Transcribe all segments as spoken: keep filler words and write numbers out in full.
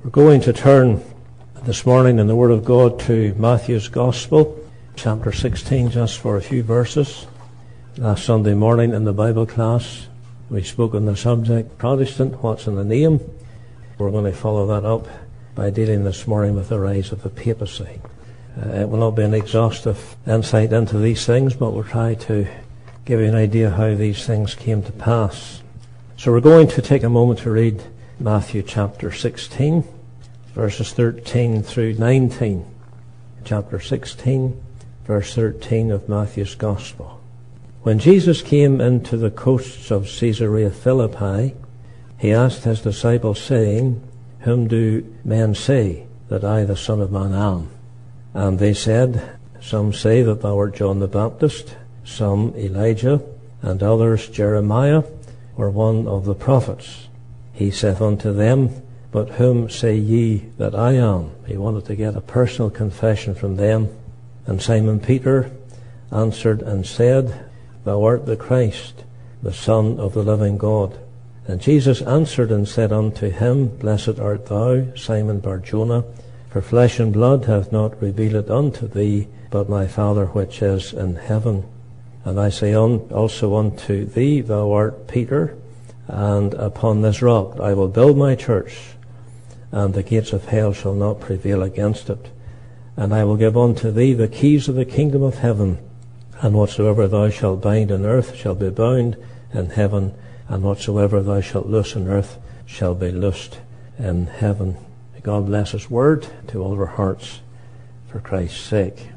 We're going to turn this morning in the Word of God to Matthew's Gospel, chapter sixteen, just for a few verses. Last Sunday morning in the Bible class, we spoke on the subject, Protestant, what's in the name? We're going to follow that up by dealing this morning with the rise of the papacy. Uh, it will not be an exhaustive insight into these things, but we'll try to give you an idea how these things came to pass. So we're going to take a moment to read Matthew chapter sixteen, verses thirteen through nineteen. Chapter sixteen, verse thirteen of Matthew's Gospel. When Jesus came into the coasts of Caesarea Philippi, he asked his disciples, saying, Whom do men say that I, the Son of Man, am? And they said, Some say that thou art John the Baptist, some Elijah, and others Jeremiah, or one of the prophets. He saith unto them, But whom say ye that I am? He wanted to get a personal confession from them. And Simon Peter answered and said, Thou art the Christ, the Son of the living God. And Jesus answered and said unto him, Blessed art thou, Simon Bar-Jonah, for flesh and blood hath not revealed it unto thee, but my Father which is in heaven. And I say un, also unto thee, Thou art Peter, and upon this rock I will build my church, and the gates of hell shall not prevail against it. And I will give unto thee the keys of the kingdom of heaven, and whatsoever thou shalt bind on earth shall be bound in heaven, and whatsoever thou shalt loose on earth shall be loosed in heaven. May God bless His word to all of our hearts for Christ's sake.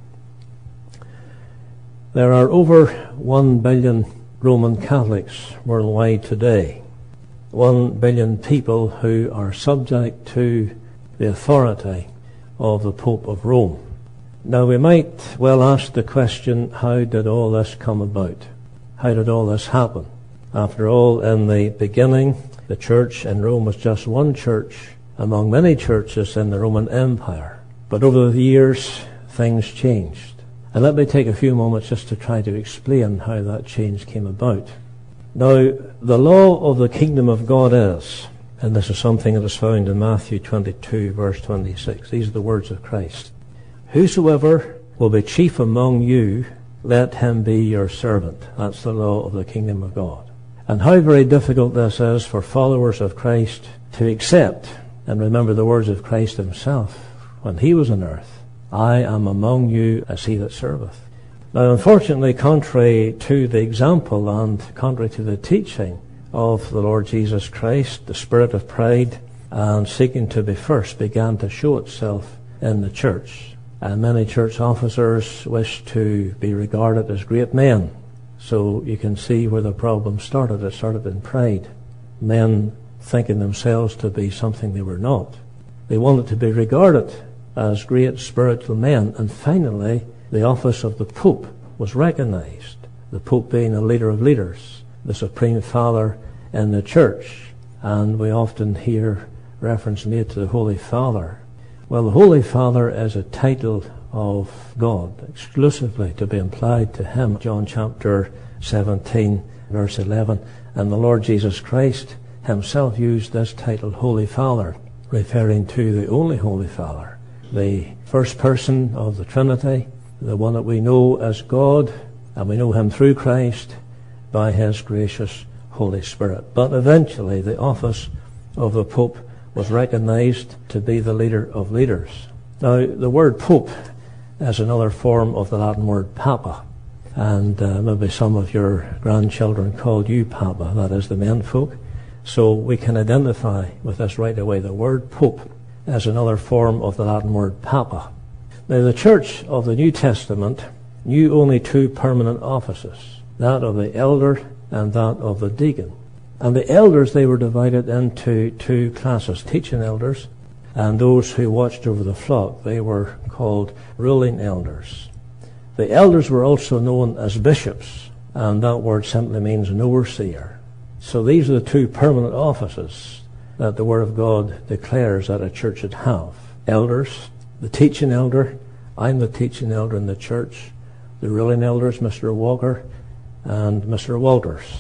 There are over one billion Roman Catholics worldwide today. One billion people who are subject to the authority of the Pope of Rome. Now we might well ask the question, how did all this come about? How did all this happen? After all, in the beginning, the church in Rome was just one church among many churches in the Roman Empire. But over the years, things changed. And let me take a few moments just to try to explain how that change came about. Now, the law of the kingdom of God is, and this is something that is found in Matthew twenty-two, verse twenty-six. These are the words of Christ. Whosoever will be chief among you, let him be your servant. That's the law of the kingdom of God. And how very difficult this is for followers of Christ to accept and remember the words of Christ himself when he was on earth. I am among you as he that serveth. Now, unfortunately, contrary to the example and contrary to the teaching of the Lord Jesus Christ, the spirit of pride and seeking to be first began to show itself in the church. And many church officers wish to be regarded as great men. So you can see where the problem started. It started in pride. Men thinking themselves to be something they were not. They wanted to be regarded as great spiritual men. And finally, the office of the Pope was recognized. The Pope being a leader of leaders, the Supreme Father in the church. And we often hear reference made to the Holy Father. Well, the Holy Father is a title of God, exclusively to be applied to him. John chapter seventeen, verse eleven. And the Lord Jesus Christ himself used this title, Holy Father, referring to the only Holy Father, the first person of the Trinity, the one that we know as God, and we know him through Christ by his gracious Holy Spirit. But eventually the office of the Pope was recognized to be the leader of leaders. Now, the word Pope is another form of the Latin word Papa, and uh, maybe some of your grandchildren called you Papa, that is the menfolk. So we can identify with this right away. The word Pope is another form of the Latin word Papa. Now, the Church of the New Testament knew only two permanent offices, that of the elder and that of the deacon. And the elders, they were divided into two classes, teaching elders and those who watched over the flock. They were called ruling elders. The elders were also known as bishops, and that word simply means an overseer. So these are the two permanent offices that the Word of God declares that a church should have. Elders, the teaching elder. I'm the teaching elder in the church. The ruling elders, Mister Walker and Mister Walters.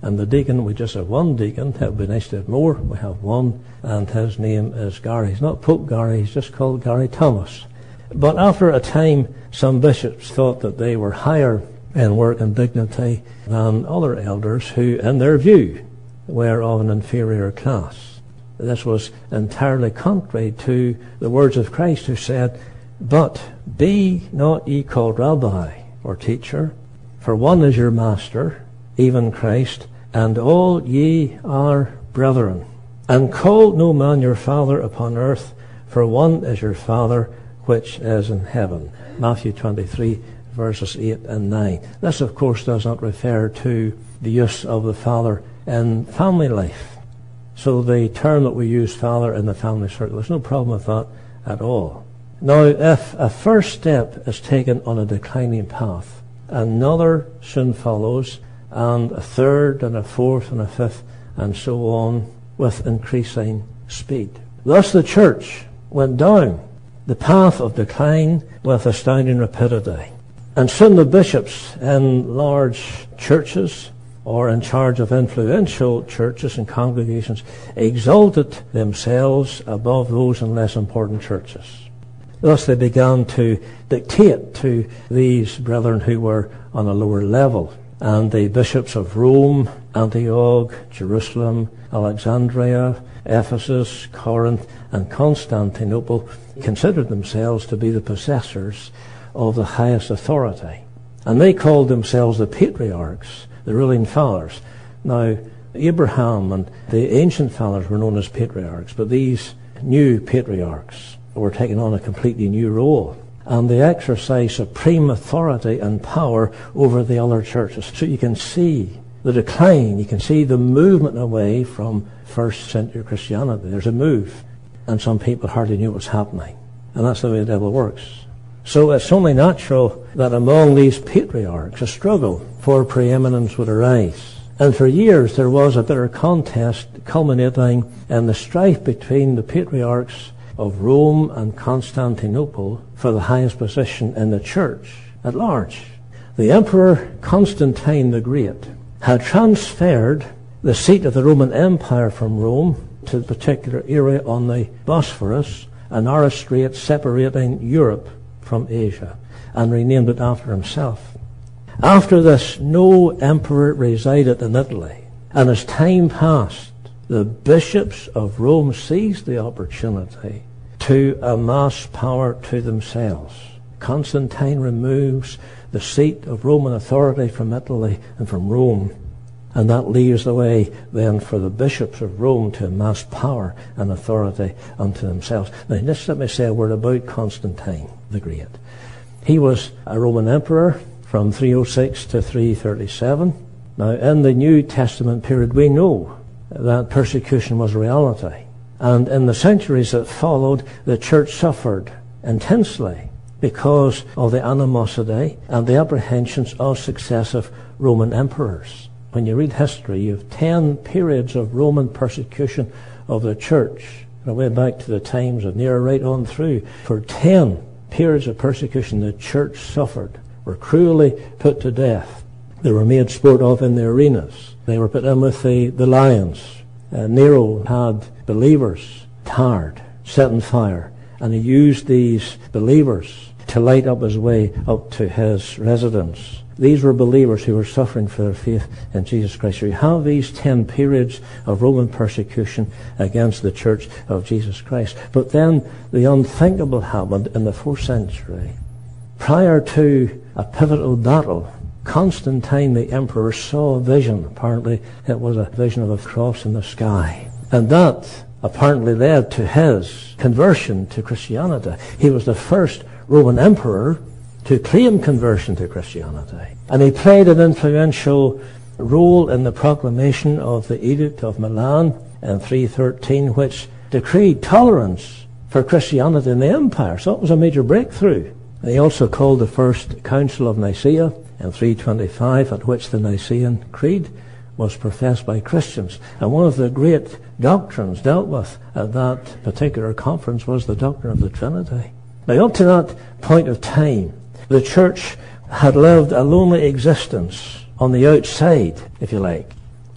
And the deacon, we just have one deacon. It would be nice to have more. We have one, and his name is Gary. He's not Pope Gary, he's just called Gary Thomas. But after a time, some bishops thought that they were higher in work and dignity than other elders who, in their view, were of an inferior class. This was entirely contrary to the words of Christ, who said, "But be not ye called Rabbi, or teacher, for one is your master, even Christ, and all ye are brethren. And call no man your father upon earth, for one is your Father which is in heaven." Matthew twenty-three, verses eight and nine. This, of course, does not refer to the use of the father in family life. So the term that we use, father, in the family circle, there's no problem with that at all. Now, if a first step is taken on a declining path, another soon follows, and a third, and a fourth, and a fifth, and so on, with increasing speed. Thus the church went down the path of decline with astounding rapidity. And soon the bishops in large churches, or in charge of influential churches and congregations, exalted themselves above those in less important churches. Thus they began to dictate to these brethren who were on a lower level. And the bishops of Rome, Antioch, Jerusalem, Alexandria, Ephesus, Corinth, and Constantinople considered themselves to be the possessors of the highest authority. And they called themselves the patriarchs, the ruling fathers. Now, Abraham and the ancient fathers were known as patriarchs, but these new patriarchs were taking on a completely new role. And they exercise supreme authority and power over the other churches. So you can see the decline, you can see the movement away from first century Christianity. There's a move, and some people hardly knew what was happening. And that's the way the devil works. So it's only natural that among these patriarchs a struggle for preeminence would arise. And for years there was a bitter contest culminating in the strife between the patriarchs of Rome and Constantinople for the highest position in the church at large. The Emperor Constantine the Great had transferred the seat of the Roman Empire from Rome to a particular area on the Bosphorus, a narrow strait separating Europe from Asia, and renamed it after himself. After this, no emperor resided in Italy, and as time passed, the bishops of Rome seized the opportunity to amass power to themselves. Constantine removes the seat of Roman authority from Italy and from Rome, and that leaves the way then for the bishops of Rome to amass power and authority unto themselves. Now, just let me say a word about Constantine the Great. He was a Roman emperor from three oh six to three thirty-seven. Now, in the New Testament period, we know that persecution was a reality. And in the centuries that followed, the church suffered intensely because of the animosity and the apprehensions of successive Roman emperors. When you read history, you have ten periods of Roman persecution of the church, way back to the times of Nero right on through. For ten periods of persecution, the church suffered, were cruelly put to death. They were made sport of in the arenas. They were put in with the, the lions. Uh, Nero had believers tarred, set on fire, and he used these believers to light up his way up to his residence. These were believers who were suffering for their faith in Jesus Christ. So you have these ten periods of Roman persecution against the church of Jesus Christ. But then the unthinkable happened in the fourth century. Prior to a pivotal battle, Constantine the emperor saw a vision. Apparently it was a vision of a cross in the sky. And that apparently led to his conversion to Christianity. He was the first Roman emperor to claim conversion to Christianity. And he played an influential role in the proclamation of the Edict of Milan in three thirteen, which decreed tolerance for Christianity in the empire. So it was a major breakthrough. And he also called the First Council of Nicaea in three twenty-five, at which the Nicene Creed was professed by Christians. And one of the great doctrines dealt with at that particular conference was the doctrine of the Trinity. Now, up to that point of time, the church had lived a lonely existence on the outside, if you like.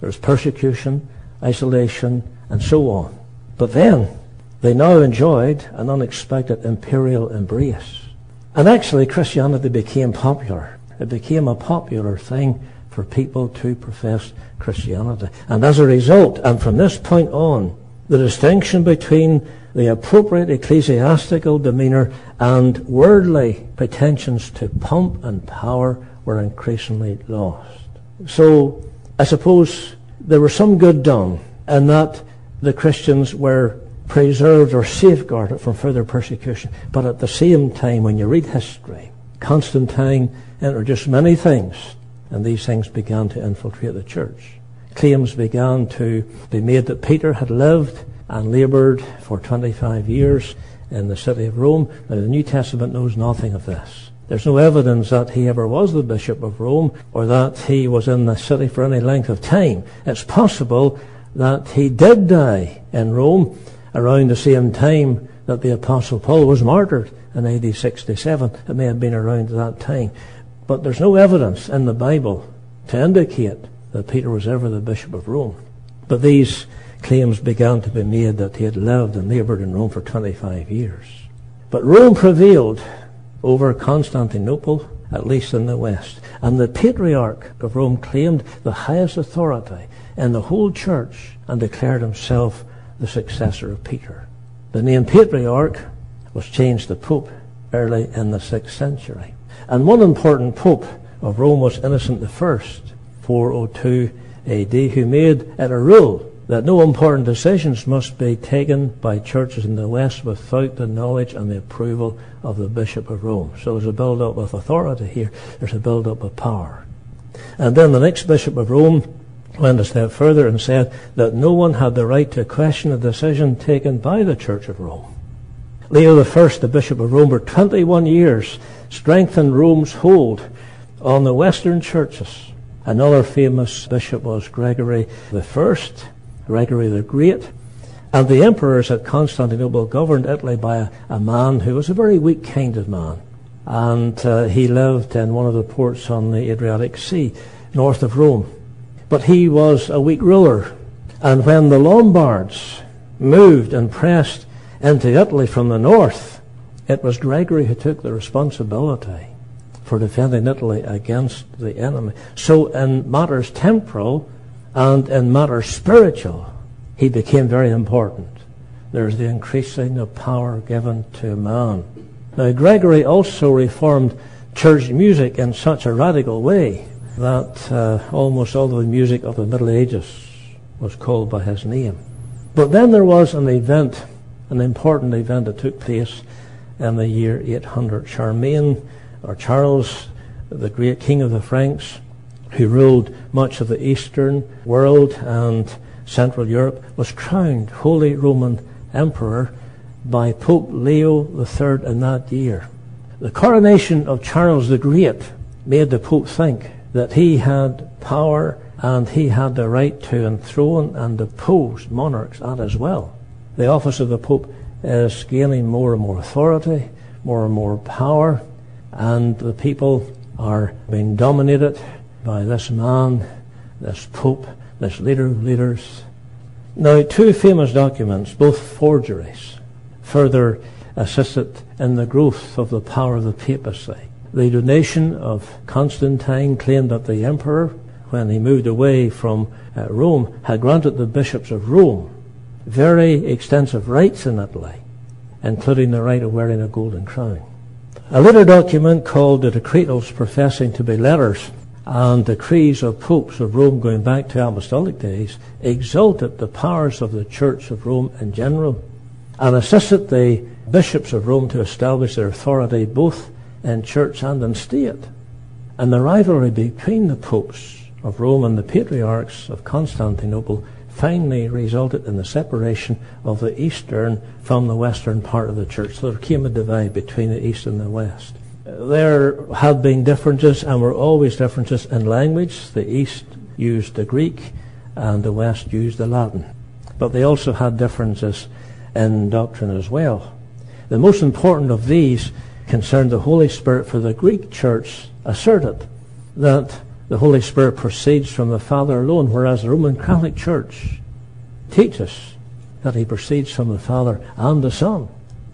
There was persecution, isolation, and so on. But then, they now enjoyed an unexpected imperial embrace. And actually, Christianity became popular. It became a popular thing for people to profess Christianity. And as a result, and from this point on, the distinction between the appropriate ecclesiastical demeanour and worldly pretensions to pomp and power were increasingly lost. So, I suppose there was some good done in that the Christians were preserved or safeguarded from further persecution. But at the same time, when you read history, Constantine introduced many things, and these things began to infiltrate the church. Claims began to be made that Peter had lived and laboured for twenty-five years in the city of Rome. Now, the New Testament knows nothing of this. There's no evidence that he ever was the Bishop of Rome or that he was in the city for any length of time. It's possible that he did die in Rome around the same time that the Apostle Paul was martyred in A D sixty-seven. It may have been around that time. But there's no evidence in the Bible to indicate that Peter was ever the Bishop of Rome. But these claims began to be made that he had lived and laboured in Rome for twenty-five years. But Rome prevailed over Constantinople, at least in the West. And the Patriarch of Rome claimed the highest authority in the whole church and declared himself the successor of Peter. The name Patriarch was changed to Pope early in the sixth century. And one important Pope of Rome was Innocent the First, four oh two A D, who made it a rule that no important decisions must be taken by churches in the West without the knowledge and the approval of the Bishop of Rome. So there's a build-up of authority here. There's a build-up of power. And then the next Bishop of Rome went a step further and said that no one had the right to question a decision taken by the Church of Rome. Leo the First, the Bishop of Rome, for twenty-one years strengthened Rome's hold on the Western churches. Another famous bishop was Gregory the First, Gregory the Great, and the emperors at Constantinople governed Italy by a, a man who was a very weak kind of man. And uh, he lived in one of the ports on the Adriatic Sea, north of Rome. But he was a weak ruler. And when the Lombards moved and pressed into Italy from the north, it was Gregory who took the responsibility for defending Italy against the enemy. So in matters temporal and in matters spiritual, he became very important. There's the increasing of power given to man. Now, Gregory also reformed church music in such a radical way that uh, almost all the music of the Middle Ages was called by his name. But then there was an event, an important event that took place in the year eight hundred. Charlemagne, or Charles, the great king of the Franks, who ruled much of the Eastern world and Central Europe, was crowned Holy Roman Emperor by Pope Leo the Third in that year. The coronation of Charles the Great made the Pope think that he had power and he had the right to enthrone and depose monarchs at his will. The office of the Pope is gaining more and more authority, more and more power, and the people are being dominated by this man, this Pope, this leader of leaders. Now, two famous documents, both forgeries, further assisted in the growth of the power of the papacy. The donation of Constantine claimed that the emperor, when he moved away from uh, Rome, had granted the bishops of Rome very extensive rights in Italy, including the right of wearing a golden crown. A later document called the Decretals, professing to be letters and decrees of popes of Rome going back to apostolic days, exalted the powers of the Church of Rome in general and assisted the bishops of Rome to establish their authority both in church and in state. And the rivalry between the popes of Rome and the patriarchs of Constantinople finally resulted in the separation of the eastern from the western part of the church. So there came a divide between the east and the west. There had been differences, and were always differences, in language. The east used the Greek and the west used the Latin. But they also had differences in doctrine as well. The most important of these concerned the Holy Spirit, for the Greek church asserted that the Holy Spirit proceeds from the Father alone, whereas the Roman Catholic Church teaches that he proceeds from the Father and the Son.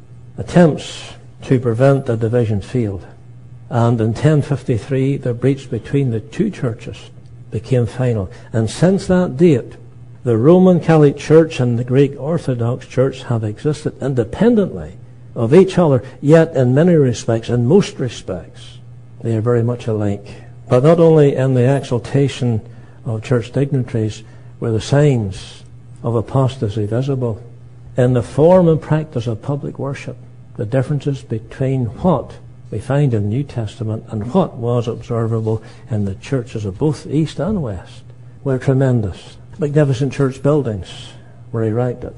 Attempts to prevent the division failed. And in ten fifty-three, the breach between the two churches became final. And since that date, the Roman Catholic Church and the Greek Orthodox Church have existed independently of each other, yet in many respects, in most respects, they are very much alike. But not only in the exaltation of church dignitaries were the signs of apostasy visible, in the form and practice of public worship, the differences between what we find in the New Testament and what was observable in the churches of both East and West were tremendous. Magnificent church buildings were erected.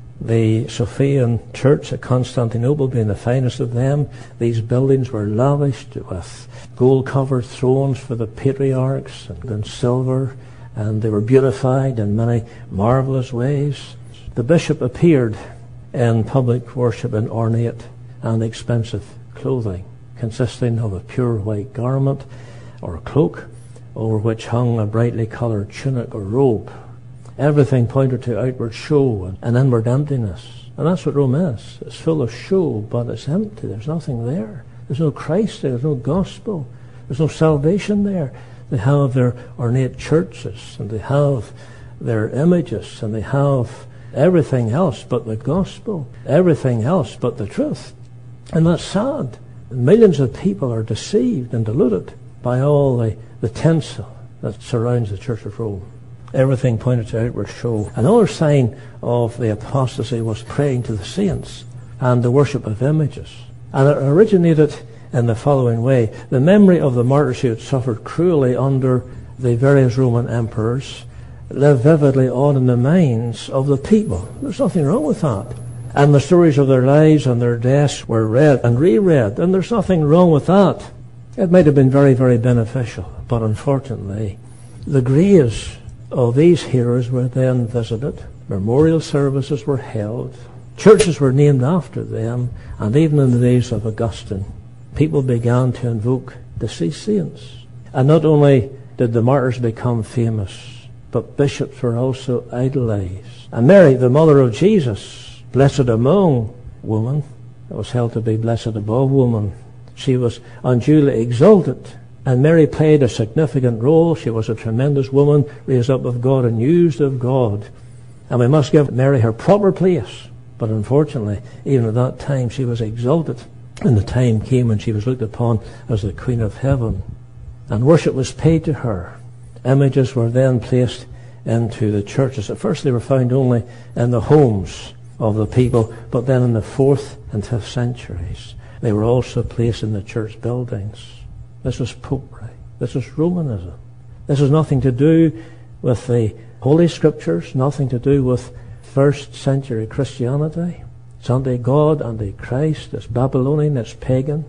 The Sophian Church at Constantinople being the finest of them, these buildings were lavished with gold-covered thrones for the patriarchs and in silver, and they were beautified in many marvelous ways. The bishop appeared in public worship in ornate and expensive clothing, consisting of a pure white garment or cloak, over which hung a brightly coloured tunic or robe. Everything pointed to outward show and inward emptiness. And that's what Rome is. It's full of show, but it's empty. There's nothing there. There's no Christ there. There's no gospel. There's no salvation there. They have their ornate churches, and they have their images, and they have everything else but the gospel, everything else but the truth. And that's sad. Millions of people are deceived and deluded by all the, the tinsel that surrounds the Church of Rome. Everything pointed to outward show. Another sign of the apostasy was praying to the saints and the worship of images. And it originated in the following way. The memory of the martyrs who had suffered cruelly under the various Roman emperors lived vividly on in the minds of the people. There's nothing wrong with that. And the stories of their lives and their deaths were read and reread, and there's nothing wrong with that. It might have been very, very beneficial, but unfortunately, the graves of these heroes were then visited, memorial services were held, churches were named after them, and even in the days of Augustine, people began to invoke deceased saints. And not only did the martyrs become famous, but bishops were also idolized. And Mary, the mother of Jesus, blessed among women, was held to be blessed above woman. She was unduly exalted. And Mary played a significant role. She was a tremendous woman, raised up of God and used of God. And we must give Mary her proper place. But unfortunately, even at that time, she was exalted. And the time came when she was looked upon as the Queen of Heaven. And worship was paid to her. Images were then placed into the churches. At first they were found only in the homes of the people, but then in the fourth and fifth centuries, they were also placed in the church buildings. This was popery. This was Romanism. This has nothing to do with the Holy Scriptures, nothing to do with first century Christianity. It's anti-God, anti-Christ, it's Babylonian, it's pagan.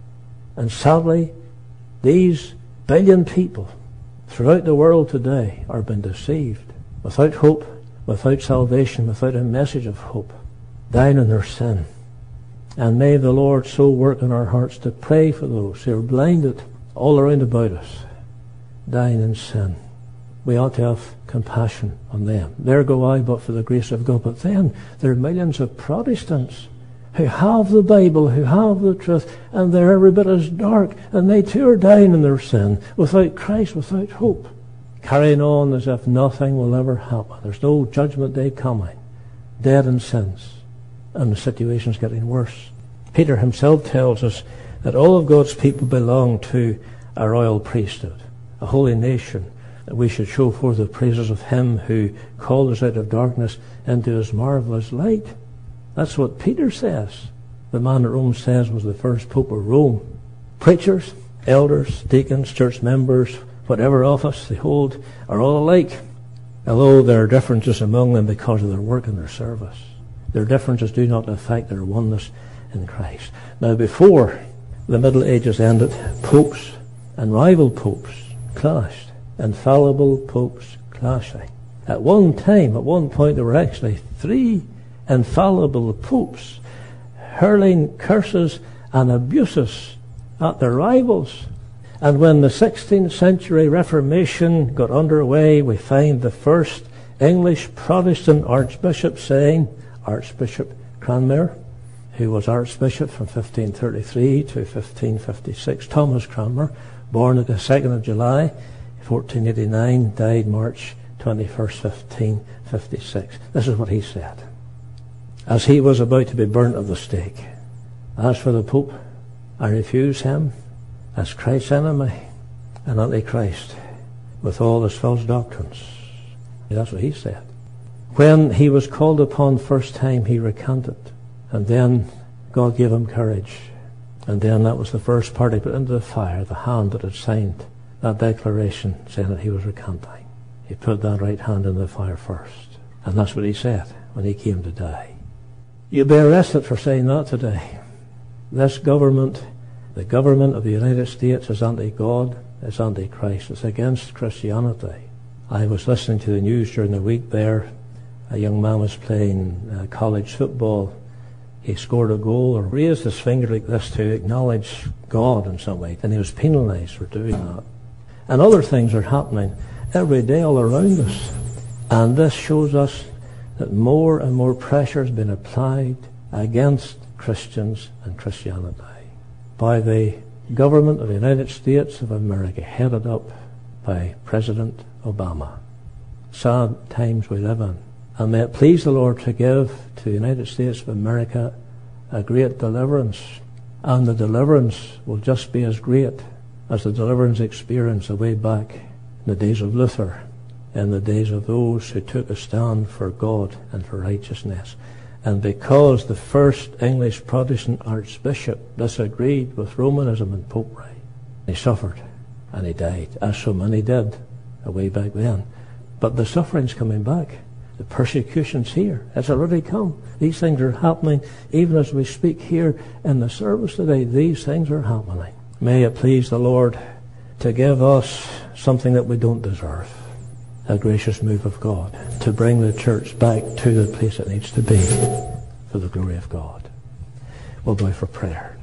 And sadly, these billion people throughout the world today are being deceived, without hope, without salvation, without a message of hope, dying in their sin. And may the Lord so work in our hearts to pray for those who are blinded all around about us, dying in sin. We ought to have compassion on them. There go I, but for the grace of God. But then there are millions of Protestants who have the Bible, who have the truth, and they're every bit as dark, and they too are dying in their sin, without Christ, without hope, carrying on as if nothing will ever happen. There's no judgment day coming, dead in sins, and the situation's getting worse. Peter himself tells us that all of God's people belong to a royal priesthood, a holy nation, that we should show forth the praises of him who called us out of darkness into his marvelous light. That's what Peter says. The man at Rome says was the first pope of Rome. Preachers, elders, deacons, church members, whatever office they hold, are all alike, although there are differences among them because of their work and their service. Their differences do not affect their oneness in Christ. Now, before the Middle Ages ended, popes and rival popes clashed. Infallible popes clashing. At one time, at one point, there were actually three infallible popes hurling curses and abuses at their rivals. And when the sixteenth century Reformation got underway, we find the first English Protestant archbishop saying, Archbishop Cranmer, who was archbishop from fifteen thirty-three to fifteen fifty-six, Thomas Cranmer, born on the second of July, fourteen eighty-nine, died March twenty-first, fifteen fifty-six. This is what he said, as he was about to be burnt at the stake. As for the Pope, I refuse him as Christ's enemy and Antichrist with all his false doctrines. That's what he said. When he was called upon first time, he recanted. And then God gave him courage. And then that was the first part he put into the fire, the hand that had signed that declaration saying that he was recanting. He put that right hand in the fire first. And that's what he said when he came to die. You'll be arrested for saying that today. This government, the government of the United States, is anti-God, it's anti-Christ, it's against Christianity. I was listening to the news during the week there. A young man was playing uh, college football. He scored a goal or raised his finger like this to acknowledge God in some way, and he was penalized for doing that. And other things are happening every day all around us. And this shows us that more and more pressure has been applied against Christians and Christianity by the government of the United States of America, headed up by President Obama. Sad times we live in. And may it please the Lord to give to the United States of America a great deliverance. And the deliverance will just be as great as the deliverance experience away back in the days of Luther, in the days of those who took a stand for God and for righteousness. And because the first English Protestant archbishop disagreed with Romanism and popery, he suffered and he died, as so many did way back then. But the suffering's coming back. The persecution's here. It's already come. These things are happening even as we speak here in the service today. These things are happening. May it please the Lord to give us something that we don't deserve. A gracious move of God to bring the church back to the place it needs to be for the glory of God. We'll go for prayer.